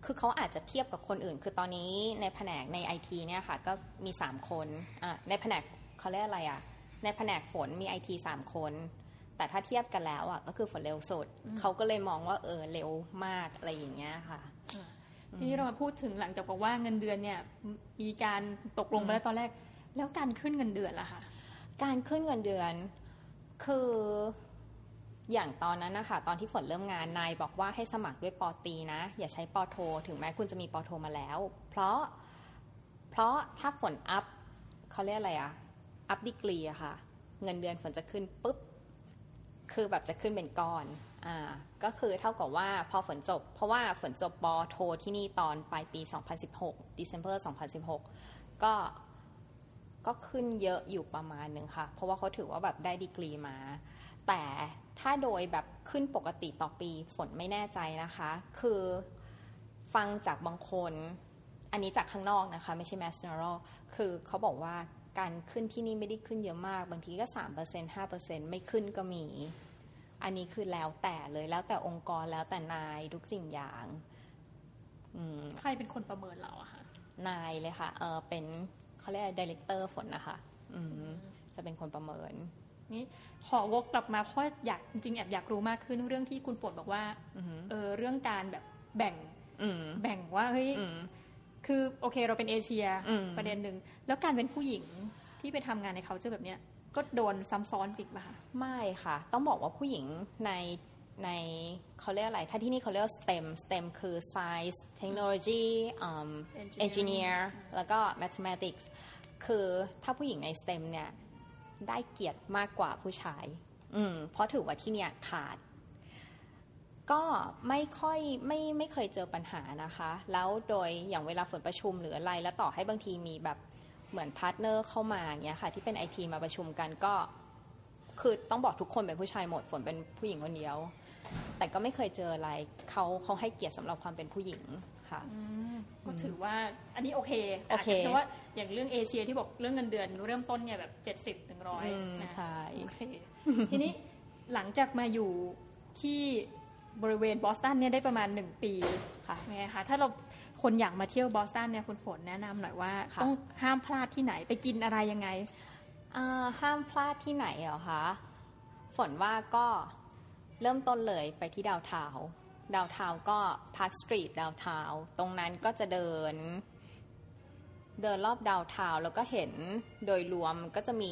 คือเขาอาจจะเทียบกับคนอื่นคือตอนนี้ในแผนกใน ไอ ที เนี่ยค่ะก็มีสามคนอ่ะในแผนกเขาเรียกอะไรอ่ะในแผนกฝนมี ไอ ที สามคนแต่ถ้าเทียบกันแล้วอ่ะก็คือฝนเร็วสุดเขาก็เลยมองว่าเออเร็วมากอะไรอย่างเงี้ยค่ะทีนี้เรามาพูดถึงหลังจากบอกว่าเงินเดือนเนี่ยมีการตกลงไปแล้วตอนแรกแล้วการขึ้นเงินเดือนล่ะคะการขึ้นเงินเดือนคืออย่างตอนนั้นนะคะตอนที่ฝนเริ่มงานนายบอกว่าให้สมัครด้วยป.ตรีนะอย่าใช้ป.โทถึงแม้คุณจะมีป.โทมาแล้วเพราะเพราะถ้าฝนอัพเขาเรียกอะไรอะอัพดีกรีอะค่ะเงินเดือนฝนจะขึ้นปุ๊บคือแบบจะขึ้นเป็นก้อนอ่าก็คือเท่ากับว่าพอฝนจบเพราะว่าฝนจบป.โทที่นี่ตอนปลายปีสองพันสิบหก December สองพันสิบหกก็ก็ขึ้นเยอะอยู่ประมาณนึงค่ะเพราะว่าเขาถือว่าแบบได้ดีกรีมาแต่ถ้าโดยแบบขึ้นปกติต่อปีฝนไม่แน่ใจนะคะคือฟังจากบางคนอันนี้จากข้างนอกนะคะไม่ใช่ Mass General คือเขาบอกว่าการขึ้นที่นี่ไม่ได้ขึ้นเยอะมากบางทีก็ สามเปอร์เซ็นต์ ห้าเปอร์เซ็นต์ ไม่ขึ้นก็มีอันนี้คือแล้วแต่เลยแล้วแต่องค์กรแล้วแต่นายทุกสิ่งอย่างใครเป็นคนประเมินเราอะคะนายเลยค่ะเออเป็นเขาเรียก Director ฝนนะคะจะเป็นคนประเมินนี่ขอวกกลับมาเพราะอยากจริงๆแอบอยากรู้มากขึ้นเรื่องที่คุณฝนบอกว่าเออเรื่องการแบบแบ่งแบ่งว่าเฮ้ยคือโอเคเราเป็นเอเชียประเด็นหนึ่งแล้วการเป็นผู้หญิงที่ไปทำงานใน culture แบบเนี้ยก็โดนซ้ำซ้อนอีกป่ะไม่ค่ะต้องบอกว่าผู้หญิงในในเขาเรียกอะไรถ้าที่นี่เขาเรียก สเต็ม สเต็ม คือ Science Technology um, Engineer แล้วก็ Mathematics คือถ้าผู้หญิงใน สเต็ม เนี่ยได้เกียรติมากกว่าผู้ชายอืมเพราะถือว่าที่เนี่ยขาดก็ไม่ค่อยไม่ไม่เคยเจอปัญหานะคะแล้วโดยอย่างเวลาฝนประชุมหรืออะไรแล้วต่อให้บางทีมีแบบเหมือนพาร์ทเนอร์เข้ามาอย่างเงี้ยค่ะที่เป็น ไอ ที มาประชุมกันก็คือต้องบอกทุกคนเป็นผู้ชายหมดฝนเป็นผู้หญิงคนเดียวแต่ก็ไม่เคยเจออะไรเขาเขาให้เกียรติสำหรับความเป็นผู้หญิงค่ะก็ถือว่าอันนี้โอเคโอเคเพราะว่าอย่างเรื่องเอเชียที่บอกเรื่องเงินเดือนเริ่มต้นเนี่ยแบบเจ็ดสิบถึงร้อยนะใช่โอเคทีนี้หลังจากมาอยู่ที่บริเวณบอสตันเนี่ยได้ประมาณหนึ่งปีค่ะไงคะถ้าเราคนอยากมาเที่ยวบอสตันเนี่ยคุณฝนแนะนำหน่อยว่าต้องห้ามพลาดที่ไหนไปกินอะไรยังไงห้ามพลาดที่ไหนเหรอคะฝนว่าก็เริ่มต้นเลยไปที่ดาวทาวน์ดาวทาวน์ก็พาร์คสตรีทดาวทาวน์ตรงนั้นก็จะเดินเดินรอบดาวทาวน์แล้วก็เห็นโดยรวมก็จะมี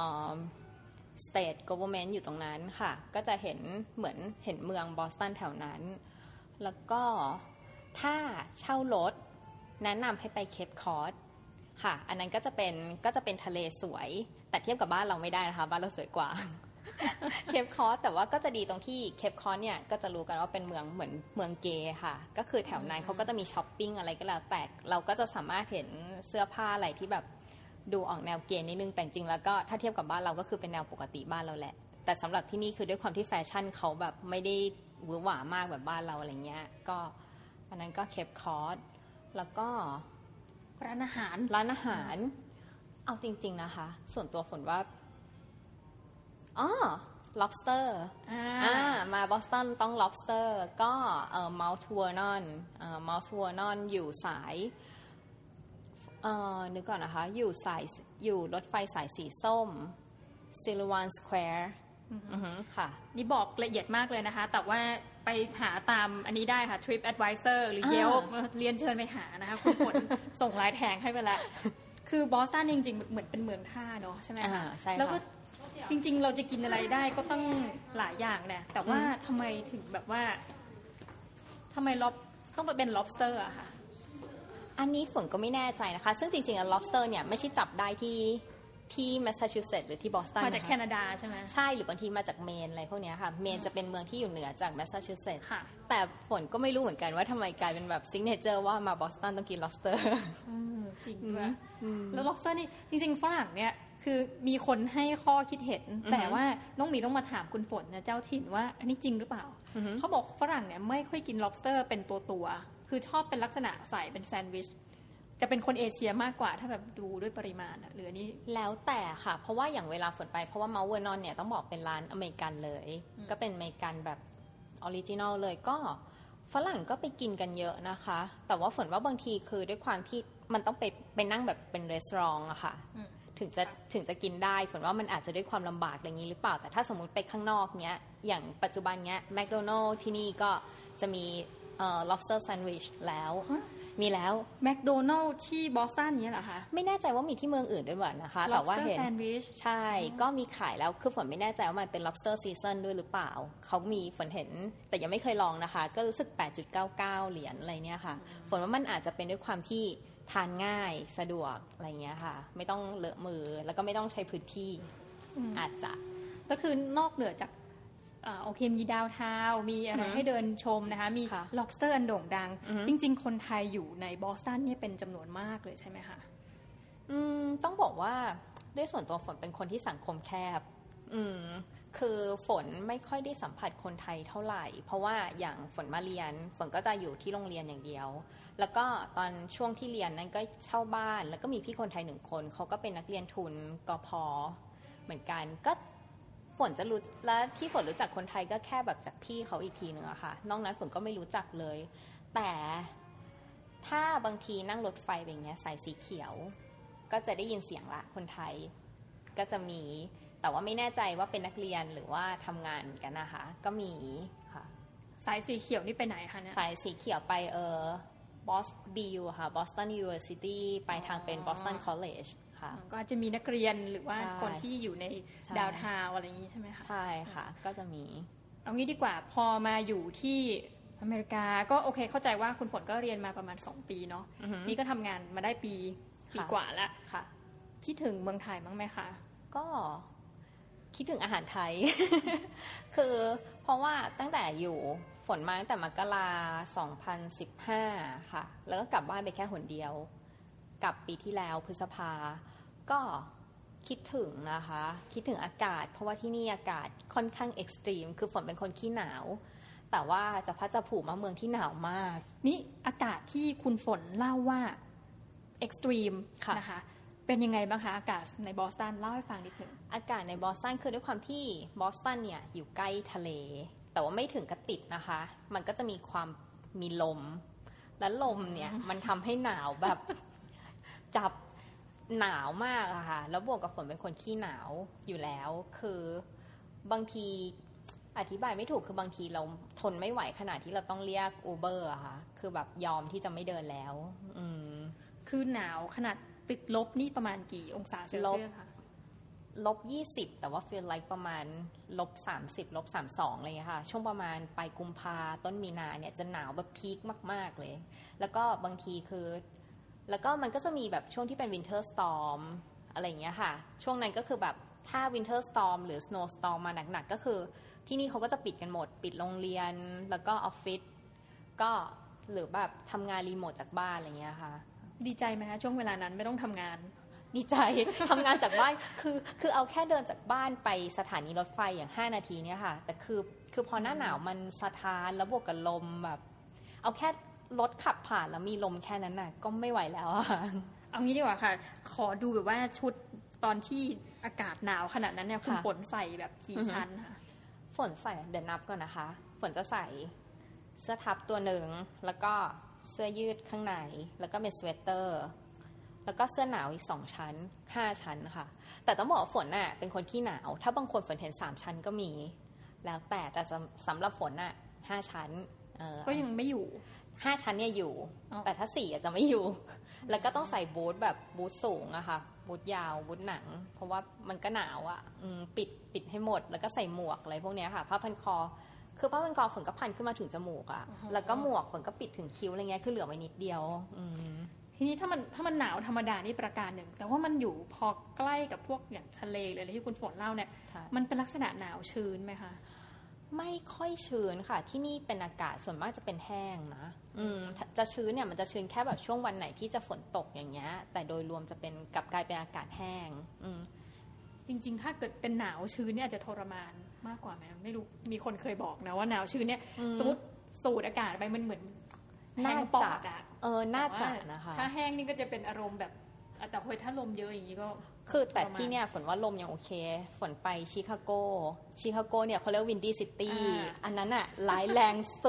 state government อยู่ตรงนั้นค่ะก็จะเห็นเหมือนเห็นเมืองบอสตันแถวนั้นแล้วก็ถ้าเช่ารถแนะนำให้ไปเคปคอร์สค่ะอันนั้นก็จะเป็นก็จะเป็นทะเลสวยแต่เทียบกับบ้านเราไม่ได้นะคะบ้านเราสวยกว่าเคปคอร์สแต่ว่าก็จะดีตรงที่เคปคอร์สเนี่ยก็จะรู้กันว่าเป็นเมืองเหมือนเมืองเกย์ค่ะก็คือแถวนั้นเขาก็จะมีช้อปปิ้งอะไรก็แล้วแต่เราก็จะสามารถเห็นเสื้อผ้าอะไรที่แบบดูออกแนวเกย์นิดนึงแต่จริงแล้วก็ถ้าเทียบกับบ้านเราก็คือเป็นแนวปกติบ้านเราแหละแต่สำหรับที่นี่คือด้วยความที่แฟชั่นเขาแบบไม่ได้หวือหวามากแบบบ้านเราอะไรเงี้ยก็อันนั้นก็เคปคอร์สแล้วก็ร้านอาหารร้านอาหารเอาจริงๆนะคะส่วนตัวฝนว่าอ๋อ lobster อ่ามาบอสตันต้อง lobster ก็เอ่อ Mount Vernon เอ่อ Mount Vernon อยู่สายเอ่อนึกก่อนนะคะอยู่สายอยู่รถไฟสายสีส้ม Sullivan Square อือฮึค่ะนี่บอกละเอียดมากเลยนะคะแต่ว่าไปหาตามอันนี้ได้ค่ะ Trip Advisor หรือ Yelp เรียนเชิญไปหานะคะคุณฝนส่งลายแทงให้ไปแล้วคือบอสตันจริงๆเหมือนเป็นเมืองท่าเนาะใช่ไหมคะแล้วก็จริงๆเราจะกินอะไรได้ก็ต้องหลายอย่างเนี่ยแต่ว่าทำไมถึงแบบว่าทำไมล็อบต้องไปเป็น lobster อะค่ะอันนี้ฝนก็ไม่แน่ใจนะคะซึ่งจริงๆแล้ว lobster เนี่ยไม่ใช่จับได้ที่ที่แมสซาชูเซตส์หรือที่บอสตันมาจากแคนาดาใช่ไหมใช่หรือบางทีมาจากเมนอะไรพวกนี้ค่ะเมนจะเป็นเมืองที่อยู่เหนือจากแมสซาชูเซตส์แต่ฝนก็ไม่รู้เหมือนกันว่าทำไมกลายเป็นแบบซิกเนเจอร์ว่ามาบอสตันต้องกิน lobster จริงด้วยแล้ว lobster นี่จริงๆฝรั่งเนี่ยคือมีคนให้ข้อคิดเห็นแต่ว่าน้องหมีต้องมาถามคุณฝนนะเจ้าถิ่นว่าอันนี้จริงหรือเปล่าเขาบอกฝรั่งเนี่ยไม่ค่อยกิน lobster เป็นตัวตัวคือชอบเป็นลักษณะใส่เป็นแซนด์วิชจะเป็นคนเอเชียมากกว่าถ้าแบบดูด้วยปริมาณหรือนี้แล้วแต่ค่ะเพราะว่าอย่างเวลาฝนไปเพราะว่า Mount Vernon เนี่ยต้องบอกเป็นร้านอเมริกันเลยก็เป็นอเมริกันแบบออริจินอลเลยก็ฝรั่งก็ไปกินกันเยอะนะคะแต่ว่าฝนว่าบางทีคือด้วยความที่มันต้องไปไปนั่งแบบเป็นรีสอร์ทอะค่ะถึงจะถึงจะกินได้ฝนว่ามันอาจจะด้วยความลำบากอย่างนี้หรือเปล่าแต่ถ้าสมมุติไปข้างนอกเนี้ยอย่างปัจจุบันเนี้ยแมคโดนัลด์ที่นี่ก็จะมีเอ่อ lobster sandwich แล้วมีแล้วแมคโดนัลด์ที่บอสตันนี้เหรอคะไม่แน่ใจว่ามีที่เมืองอื่นด้วยมั้ยนะคะแต่ว่าเห็น lobster sandwich ใช่ก็มีขายแล้วคือฝนไม่แน่ใจว่ามันเป็น lobster season ด้วยหรือเปล่าเขามีฝนเห็นแต่ยังไม่เคยลองนะคะก็รู้สึก แปดจุดเก้าเก้า เหรียญอะไรเนี่ยค่ะฝนว่ามันอาจจะเป็นด้วยความที่ทานง่ายสะดวกอะไรเงี้ยค่ะไม่ต้องเลอะมือแล้วก็ไม่ต้องใช้พื้นที่อาจจะก็คือนอกเหนือจากอ่าโอเคมีดาวทาวมีอะไรให้เดินชมนะคะมี lobster อันโด่งดังจริงๆคนไทยอยู่ในบอสตันเนี่ยเป็นจำนวนมากเลยใช่ไหมคะอืมต้องบอกว่าด้วยส่วนตัวฝนเป็นคนที่สังคมแคบอืมคือฝนไม่ค่อยได้สัมผัสคนไทยเท่าไหร่เพราะว่าอย่างฝนมาเรียนฝนก็จะอยู่ที่โรงเรียนอย่างเดียวแล้วก็ตอนช่วงที่เรียนนั้นก็เช่าบ้านแล้วก็มีพี่คนไทยหนึ่งคนเขาก็เป็นนักเรียนทุนกพ.เหมือนกันก็ฝนจะรู้และที่ฝนรู้จักคนไทยก็แค่แบบจากพี่เขาอีกทีนึงอะค่ะนอกนั้นฝนก็ไม่รู้จักเลยแต่ถ้าบางทีนั่งรถไฟแบบนี้สายสีเขียวก็จะได้ยินเสียงละคนไทยก็จะมีแต่ว่าไม่แน่ใจว่าเป็นนักเรียนหรือว่าทำงานกันนะคะก็มีค่ะสายสีเขียวนี่ไปไหนคะเนี่ยสายสีเขียวไปเออบอสบียูค่ะ Boston University ไปทางเป็น Boston College ค่ะก็จะมีนักเรียนหรือว่าคนที่อยู่ในดาวทาวอะไรอย่างนี้ใช่ไหมคะใช่ค่ะก็จะมีเอางี้ดีกว่าพอมาอยู่ที่อเมริกาก็โอเคเข้าใจว่าคุณฝนก็เรียนมาประมาณสองปีเนาะนี่ก็ทำงานมาได้ปีปีกว่าแล้วคิดถึงเมืองไทยมั้งไหมคะก็คิดถึงอาหารไทย คือเพราะว่าตั้งแต่อยู่ฝนมาตั้งแต่มกราสองพันสิบห้าค่ะแล้วก็กลับบ้านไปแค่หนเดียวกลับปีที่แล้วพฤษภาก็คิดถึงนะคะคิดถึงอากาศเพราะว่าที่นี่อากาศค่อนข้างเอ็กซ์ตรีมคือฝนเป็นคนขี้หนาวแต่ว่าจะพัดจะผูมาเมืองที่หนาวมากนี่อากาศที่คุณฝนเล่าว่าเอ็กซ์ตรีมนะคะเป็นยังไงบ้างคะอากาศในบอสตันเล่าให้ฟังนิดนึงอากาศในบอสตันคือด้วยความที่บอสตันเนี่ยอยู่ใกล้ทะเลแต่ว่าไม่ถึงกับติดนะคะมันก็จะมีความมีลมและลมเนี่ยมันทำให้หนาวแบบจับหนาวมากอะค่ะแล้วบวกกับฝนเป็นคนขี้หนาวอยู่แล้วคือบางทีอธิบายไม่ถูกคือบางทีเราทนไม่ไหวขนาดที่เราต้องเรียก Uber อะค่ะคือแบบยอมที่จะไม่เดินแล้วอืมคือหนาวขนาดติดลบนี่ประมาณกี่องศาเซลเซียสคะลบยี่สิบแต่ว่า feel like ประมาณลบสามสิบลบสามสิบสองอะไรเงี้ยค่ะช่วงประมาณปลายกุมภาต้นมีนาเนี่ยจะหนาวแบบพีคมากๆเลยแล้วก็บางทีคือแล้วก็มันก็จะมีแบบช่วงที่เป็น winter storm อะไรเงี้ยค่ะช่วงนั้นก็คือแบบถ้า winter storm หรือ snow storm มาหนักๆก็คือที่นี่เขาก็จะปิดกันหมดปิดโรงเรียนแล้วก็ออฟฟิศก็หรือแบบทำงานรีโมทจากบ้านอะไรเงี้ยค่ะดีใจไหมคะช่วงเวลานั้นไม่ต้องทำงานดีใจ ทำงานจากบ้านคือคือเอาแค่เดินจากบ้านไปสถานีรถไฟอย่างห้านาทีเนี่ยค่ะแต่คือคือพอหน้าหนาวมันสะท้านแล้วบวกกับลมแบบเอาแค่รถขับผ่านแล้วมีลมแค่นั้นน่ะก็ไม่ไหวแล้วอะเอางี้ดีกว่าค่ะขอดูแบบว่าชุดตอนที่อากาศหนาวขนาดนั้นเนี่ยคุณฝนใส่แบบกี่ชั้นคะฝนใส่เดี๋ยวนับก่อนนะคะฝนจะใส่เสื้อทับตัวหนึ่งแล้วก็เสื้อยืดข้างในแล้วก็เป็นสเวตเตอร์แล้วก็เสื้อหนาวอีกสองชั้นห้าชั้นค่ะแต่ต้องบอกว่าฝนน่ะเป็นคนขี้หนาวถ้าบางคนฝนเห็นสามชั้นก็มีแล้วแต่แต่สำหรับฝนน่ะห้าชั้นก็ยังไม่อยู่ห้าชั้นเนี่ยอยู่แต่ถ้าสี่จะไม่อยู่แล้วก็ต้องใส่บูทแบบบูทสูงอะค่ะบูทยาวบูทหนังเพราะว่ามันก็หนาวอะปิดปิดให้หมดแล้วก็ใส่หมวกอะไรพวกนี้ค่ะผ้าพันคอคือผ้าพันคอฝนก็พันขึ้นมาถึงจมูกอะแล้วก็หมวกฝนก็ปิดถึงคิ้วอะไรเงี้ยคือเหลือไว้นิดเดียวทีนี้ถ้ามันถ้ามันหนาวธรรมดานี่ประการหนึ่งแต่ว่ามันอยู่พอใกล้กับพวกอย่างทะเลเลยที่คุณฝนเล่าเนี่ยมันเป็นลักษณะหนาวชื้นไหมคะไม่ค่อยชื้นค่ะที่นี่เป็นอากาศส่วนมากจะเป็นแห้งนะอืมจะชื้นเนี่ยมันจะชื้นแค่แบบช่วงวันไหนที่จะฝนตกอย่างเงี้ยแต่โดยรวมจะเป็นกลับกลายเป็นอากาศแห้งอืมจริงๆถ้าเกิดเป็นหนาวชื้นเนี่ยอาจจะทรมานมากกว่าไหมไม่รู้มีคนเคยบอกนะว่าหนาวชื้นเนี่ยสมมติสูดอากาศไปมันเหมือนแห้งปอดอะเออน่าจะนะคะถ้าแห้งนี่ก็จะเป็นอารมณ์แบบแต่พอถ้าลมเยอะอย่างนี้ก็คือแต่ที่เนี่ยฝนว่าลมยังโอเคฝนไปชิคาโกชิคาโกเนี่ยเขาเรียกวินดี้ซิตี้อันนั้นอะร้ายแรงสุด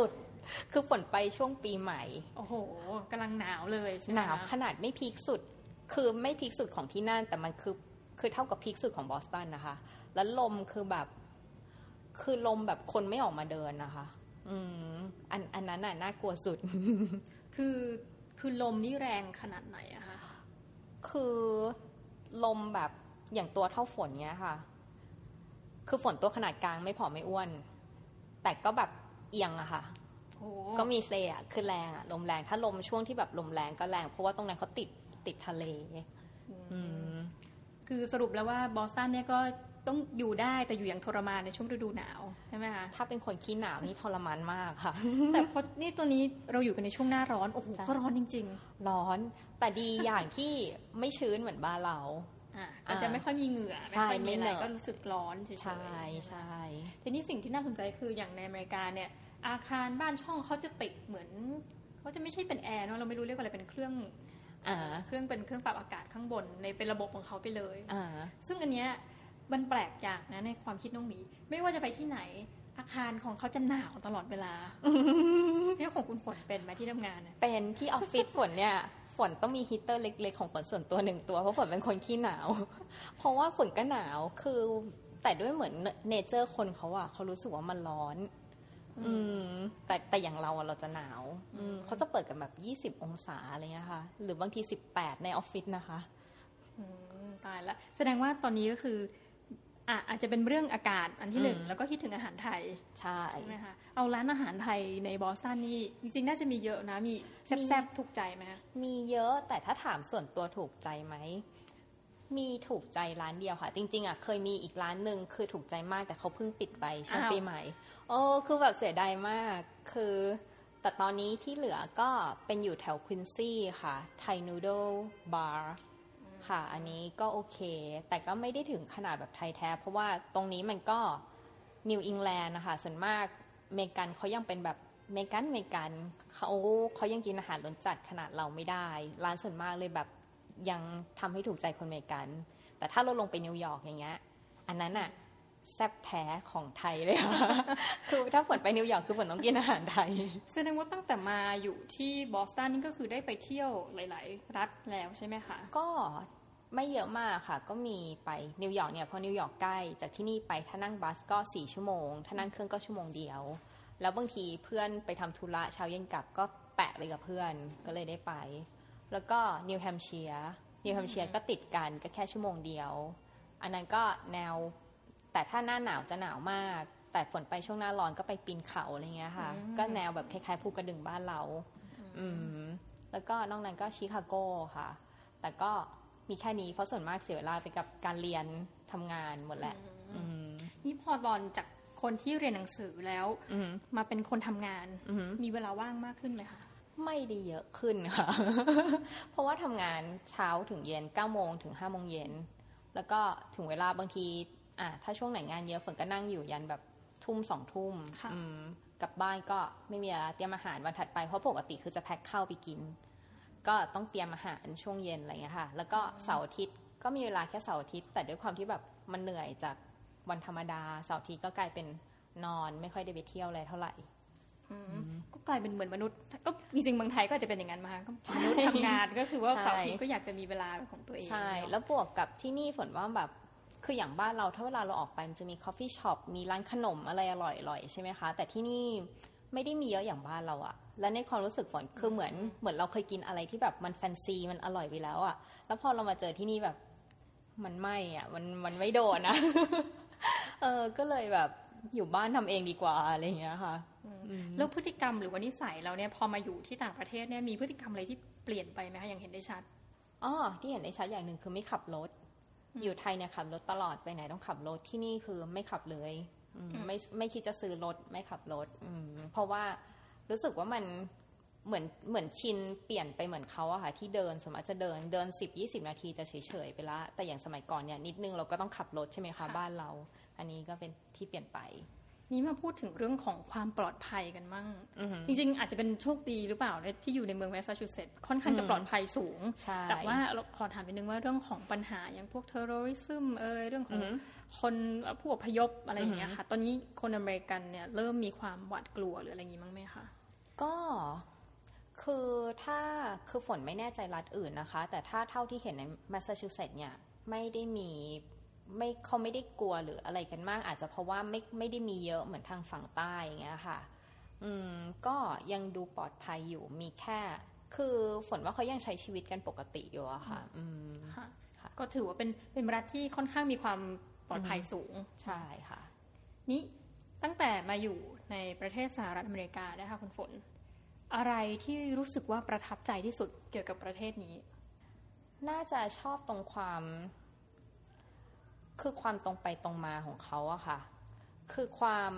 คือฝนไปช่วงปีใหม่โอ้โหกำลังหนาวเลยใช่ไหมหนาวขนาดไม่พีคสุดคือไม่พีคสุดของที่นั่นแต่มันคือคือเท่ากับพีคสุดของบอสตันนะคะแล้วลมคือแบบคือลมแบบคนไม่ออกมาเดินนะคะอืมอันอันนั้นน่ะน่ากลัวสุดคือคือลมนี่แรงขนาดไหนอะคะคือลมแบบอย่างตัวเท่าฝนเนี้ยค่ะคือฝนตัวขนาดกลางไม่ผอมไม่อ้วนแต่ก็แบบเอียงอะค่ะก็มีเซอะคือแรงอะลมแรงถ้าลมช่วงที่แบบลมแรงก็แรงเพราะว่าตรงนั้นเขาติดติดทะเลอืมคือสรุปแล้วว่าบอสตันเนี่ยก็ต้องอยู่ได้แต่อยู่อย่างทรมานในช่วงฤดูหนาวใช่ไหมคะถ้าเป็นคนขี้หนาวนี่ทรมานมากค่ะแต่พอนี่ตัวนี้เราอยู่กันในช่วงหน้าร้อนโอ้โหก็ร้อนจริงๆร้อนแต่ดีอย่างที่ไม่ชื้นเหมือนบ้านเราอ่ะก็จะไม่ค่อยมีเหงื่อไม่ค่อยมีอะไรก็รู้สึกร้อนเฉยๆใช่ใช่ทีนี้สิ่งที่น่าสนใจคืออย่างในอเมริกาเนี่ยอาคารบ้านช่องเขาจะติดเหมือนเขาจะไม่ใช่เป็นแอร์เนาะเราไม่รู้เรียกว่าอะไรเป็นเครื่องเครื่องเป็นเครื่องปรับอากาศข้างบนในเป็นระบบของเขาไปเลยซึ่งอันเนี้ยมันแปลกอย่างนะในความคิดน้องหมีไม่ว่าจะไปที่ไหนอาคารของเขาจะหนาวตลอดเวลาที่ของคุณฝนเป็นไหมที่ทำงานเป็นที่ออฟฟิศฝนเนี่ยฝนต้องมีฮีตเตอร์เล็กๆของฝนส่วนตัวหนึ่งตัวเพราะฝนเป็นคนขี้หนาวเพราะว่าฝนก็หนาวคือแต่ด้วยเหมือนเนเจอร์คนเขาอะเขารู้สึกว่ามันร้อนอืมแต่แต่อย่างเราอะเราจะหนาวเขาจะเปิดกันแบบยี่สิบองศาอะไรเงี้ยค่ะหรือบางทีสิบแปดในออฟฟิศนะคะตายละแสดงว่าตอนนี้ก็คืออ่ะอาจจะเป็นเรื่องอากาศอันที่หนึ่งแล้วก็คิดถึงอาหารไทยใช่ใช่ไหมคะเอาร้านอาหารไทยในบอสตันนี่จริงๆน่าจะมีเยอะนะมีแซ่บๆถูกใจไหมมีเยอะแต่ถ้าถามส่วนตัวถูกใจไหมมีถูกใจร้านเดียวค่ะจริงๆอ่ะเคยมีอีกร้านหนึ่งคือถูกใจมากแต่เขาเพิ่งปิดไปช่วงปีใหม่โอ้คือแบบเสียดายมากคือแต่ตอนนี้ที่เหลือก็เป็นอยู่แถวควินซี่ค่ะไทยนูโดลบาร์ค่ะอันนี้ก็โอเคแต่ก็ไม่ได้ถึงขนาดแบบไทยแท้เพราะว่าตรงนี้มันก็นิวอิงแลนด์นะคะส่วนมากเมกันเขายังเป็นแบบเมกันเมกันเขาเขายังกินอาหารรสจัดขนาดเราไม่ได้ร้านส่วนมากเลยแบบยังทำให้ถูกใจคนเมกันแต่ถ้าเราลงไปนิวยอร์กอย่างเงี้ยอันนั้นอะแซ่บแท้ของไทยเลยค่ะ คือถ้าฝนไปนิวยอร์กคือฝนต้องกินอาหารไทยแสดงว่าตั้งแต่มาอยู่ที่บอสตันนี่ก็คือได้ไปเที่ยวหลายๆรัฐแล้วใช่ไหมคะก็ไม่เยอะมากค่ะก็มีไปนิวยอร์กเนี่ยเพราะนิวยอร์กใกล้จากที่นี่ไปถ้านั่งบัสก็สี่ชั่วโมงถ้านั่งเครื่องก็ชั่วโมงเดียวแล้วบางทีเพื่อนไปทำธุระเช้าเย็นกลับก็แปะไปกับเพื่อนก็เลยได้ไปแล้วก็นิวแฮมป์เชียร์นิวแฮมป์เชียร์ก็ติดกันก็แค่ชั่วโมงเดียวอันนั้นก็แนวแต่ถ้าหน้าหนาวจะหนาวมากแต่ฝนไปช่วงหน้าร้อนก็ไปปีนเขาอะไรเงี้ยค่ะก็แนวแบบคล้ายๆภูกระดึงบ้านเราอืมแล้วก็นอกนั้นก็ชิคาโกค่ะแต่ก็มีแค่นี้เพราะส่วนมากเสียเวลาไปกับการเรียนทำงานหมดแหละนี่พอตอนจากคนที่เรียนหนังสือแล้วมาเป็นคนทำงานมีเวลาว่างมากขึ้นไหมคะไม่ได้เยอะขึ้นค่ะ เพราะว่าทำงานเช้าถึงเย็นเก้าโมงถึงห้าโมงเย็นแล้วก็ถึงเวลาบางทีอ่ะถ้าช่วงไหนงานเยอะฝนก็นั่งอยู่ยันแบบทุ่มสองทุ่มกลับบ้านก็ไม่มีเวลาเตรียมอาหารวันถัดไปเพราะปกติคือจะแพ็คข้าวไปกินก็ต้องเตรียมอาหารช่วงเย็นอะไรเงี้ยค่ะแล้วก็เสาร์อาทิตย์ก็มีเวลาแค่เสาร์อาทิตย์แต่ด้วยความที่แบบมันเหนื่อยจากวันธรรมดาเสาร์อาทิตย์ก็กลายเป็นนอนไม่ค่อยได้ไปเที่ยวอะไรเท่าไหร่ก็กลายเป็นเหมือนมนุษย์ก็จริงๆเมืองไทยก็อาจจะเป็นอย่างนั้นมาก็มนุษย์ทำงานก็คือว่าเสาร์อาทิตย์ก็อยากจะมีเวลาของตัวเองใช่แล้วบวกกับที่นี่ฝนว่าแบบคืออย่างบ้านเราถ้าเวลาเราออกไปมันจะมีคอฟฟี่ช็อปมีร้านขนมอะไรอร่อยๆใช่ไหมคะแต่ที่นี่ไม่ได้มีเยอะอย่างบ้านเราอะและในความรู้สึกฝนคือเหมือนเหมือนเราเคยกินอะไรที่แบบมันแฟนซีมันอร่อยไปแล้วอะแล้วพอเรามาเจอที่นี่แบบมันไม่อะมันมันไม่โดนนะ เออก็เลยแบบอยู่บ้านทำเองดีกว่าอะไรอย่างเงี้ยค่ะแล้วพฤติกรรมหรือว่านิสัยเราเนี่ยพอมาอยู่ที่ต่างประเทศเนี่ยมีพฤติกรรมอะไรที่เปลี่ยนไปไหมคะอย่างเห็นได้ชัดอ๋อที่เห็นได้ชัดอย่างหนึ่งคือไม่ขับรถอยู่ไทยเนี่ยขับรถตลอดไปไหนต้องขับรถที่นี่คือไม่ขับเลยไม่ไม่คิดจะซื้อรถไม่ขับรถเพราะว่ารู้สึกว่ามันเหมือนเหมือนชินเปลี่ยนไปเหมือนเขาอะค่ะที่เดินสมมติจะเดินเดินสิบยี่สิบนาทีจะเฉยๆไปละแต่อย่างสมัยก่อนเนี่ยนิดนึงเราก็ต้องขับรถใช่ไหมคะบ้านเราอันนี้ก็เป็นที่เปลี่ยนไปนี้มาพูดถึงเรื่องของความปลอดภัยกันมั่งจริงๆอาจจะเป็นโชคดีหรือเปล่าที่อยู่ในเมืองแมสซาชูเซตส์ค่อนข้างจะปลอดภัยสูงแต่ว่าขอถามนิดนึงว่าเรื่องของปัญหาอย่างพวกเทอร์โรริซึมเอ่ยเรื่องของคนผู้อพยพอะไรอย่างเงี้ยค่ะตอนนี้คนอเมริกันเนี่ยเริ่มมีความหวาดกลัวหรืออะไรอย่างงี้มั้งไหมคะก็คือถ้าคือฝนไม่แน่ใจรัฐอื่นนะคะแต่ถ้าเท่าที่เห็นในแมสซาชูเซตส์เนี่ยไม่ได้มีไม่เขาไม่ได้กลัวหรืออะไรกันมากอาจจะเพราะว่าไม่ไม่ได้มีเยอะเหมือนทางฝั่งใต้อย่างเงี้ยค่ะอืมก็ยังดูปลอดภัยอยู่มีแค่คือฝนว่าเขายังใช้ชีวิตกันปกติอยู่อะค่ะอืมค่ะก็ถือว่าเป็นเป็นรัฐที่ค่อนข้างมีความปลอดภัยสูงใช่ค่ะนี่ตั้งแต่มาอยู่ในประเทศสหรัฐอเมริกานะคะคุณฝนอะไรที่รู้สึกว่าประทับใจที่สุดเกี่ยวกับประเทศนี้น่าจะชอบตรงความคือความตรงไปตรงมาของเขาอะค่ะคือความ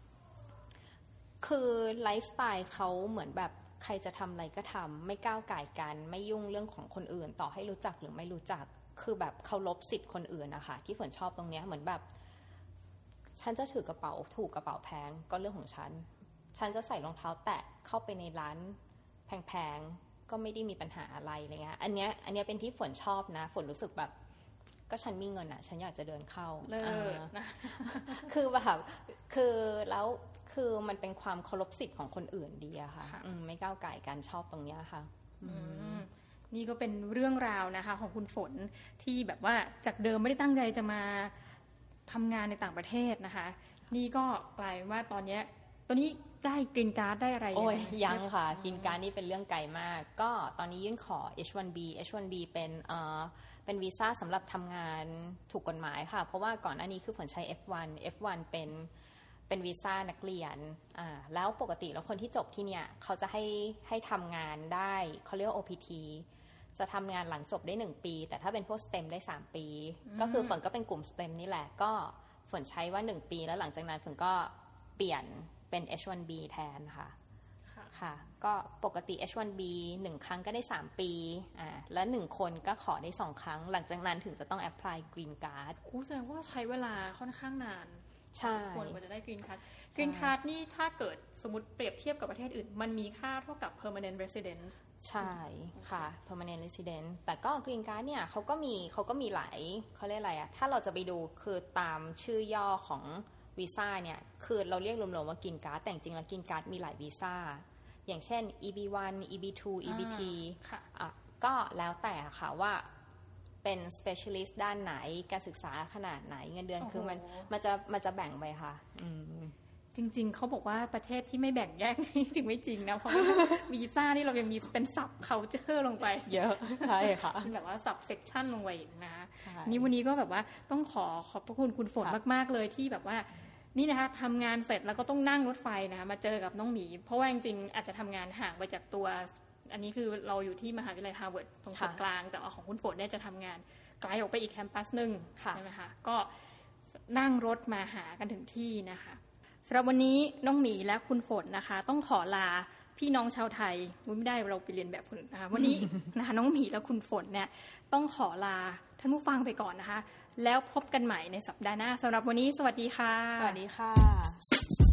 คือไลฟ์สไตล์เขาเหมือนแบบใครจะทำอะไรก็ทำไม่ก้าวก่ายกันไม่ยุ่งเรื่องของคนอื่นต่อให้รู้จักหรือไม่รู้จักคือแบบเคารพสิทธิ์คนอื่นนะคะที่ฝนชอบตรงเนี้ยเหมือนแบบฉันจะถือกระเป๋าถูกกระเป๋าแพงก็เรื่องของฉันฉันจะใส่รองเท้าแตะเข้าไปในร้านแพงๆก็ไม่ได้มีปัญหาอะไรอะไรเงี้ยอันเนี้ยอันเนี้ยเป็นที่ฝนชอบนะฝนรู้สึกแบบก็ฉันมีเงินอ่ะฉันอยากจะเดินเข้าเลยนะคือแบบคือแล้วคือมันเป็นความเคารพสิทธิ์ของคนอื่นดีอะค่ะไม่ก้าวก่ายกันชอบตรงเนี้ยค่ะนี่ก็เป็นเรื่องราวนะคะของคุณฝนที่แบบว่าจากเดิมไม่ได้ตั้งใจจะมาทำงานในต่างประเทศนะคะนี่ก็กลายว่าตอนนี้ตอนนี้ได้กรีนการ์ดได้อะไรโอ้ยยังค่ะกรีนการ์ดนี่เป็นเรื่องไกลมากก็ตอนนี้ยื่นขอ เอช วัน บี เอช วัน บี เป็นเอ่อเป็นวีซ่าสำหรับทำงานถูกกฎหมายค่ะเพราะว่าก่อนหน้านี้คือฝนใช้ เอฟ วัน เอฟ วัน เป็นเป็นวีซ่านักเรียนอ่าแล้วปกติแล้วคนที่จบที่เนี่ยเขาจะให้ให้ทำงานได้เขาเรียกว่า โอ พี ที จะทำงานหลังจบได้หนึ่งปีแต่ถ้าเป็นพวก สเต็ม ได้สามปีก็คือฝนก็เป็นกลุ่ม สเต็ม นี่แหละก็ฝนใช้ว่าหนึ่งปีแล้วหลังจากนั้นฝนก็เปลี่ยนเป็น เอช วัน บี แทนค่ะค่ะก็ปกติ เอช วัน บี หนึ่งครั้งก็ได้สามปีอ่าและหนึ่งคนก็ขอได้สองครั้งหลังจากนั้นถึงจะต้องแอพพลายกรีนการ์ดอู้แสดงว่าใช้เวลาค่อนข้างนานใช่ควรกว่าจะได้กรีนการ์ดกรีนการ์ดนี่ถ้าเกิดสมมุติเปรียบเทียบกับประเทศอื่นมันมีค่าเท่ากับ permanent resident ใช่ค่ะ permanent resident แต่ก็กรีนการ์ดเนี่ยเขาก็มีเขาก็มีหลายเขาเรียกอะไรอะถ้าเราจะไปดูคือตามชื่อย่อของวีซ่าเนี่ยคือเราเรียกรวมๆว่ากรีนการ์ดแต่จริงๆแล้วกรีนการ์ดมีหลายวีซ่าอย่างเช่น อี บี วัน อี บี ทู อี บี ทีค่ะอ่ะก็แล้วแต่ค่ะว่าเป็น specialist ด้านไหนการศึกษาขนาดไหนเงินเดือนคือมันมันจะมันจะแบ่งไปค่ะอืมจริงๆเขาบอกว่าประเทศที่ไม่แบ่งแยกจริงไม่จริงนะเพราะว่าวีซ่านี่เรายังมีเป็นซับ culture ลงไปเยอะใช่ค่ะแบบว่าซับ section ลงไปนะคะนี่วันนี้ก็แบบว่าต้องขอขอบพระคุณคุณฝนมากๆเลยที่แบบว่านี่นะคะทำงานเสร็จแล้วก็ต้องนั่งรถไฟนะคะมาเจอกับน้องหมีเพราะว่าจริงๆอาจจะทำงานห่างไปจากตัวอันนี้คือเราอยู่ที่มหาวิทยาลัยฮาร์วาร์ดตรงส่วนกลางแต่ว่าของคุณฝนเนี่ยจะทำงานไกลออกไปอีกแคมปัสนึงใช่ไหมคะก็นั่งรถมาหากันถึงที่นะคะสำหรับวันนี้น้องหมีและคุณฝนนะคะต้องขอลาพี่น้องชาวไทยไม่ได้เราไปเรียนแบบคนอื่นนะคะวันนี้นะคะน้องหมีและคุณฝนเนี่ยต้องขอลาท่านผู้ฟังไปก่อนนะคะแล้วพบกันใหม่ในสัปดาห์หน้าสำหรับวันนี้สวัสดีค่ะสวัสดีค่ะ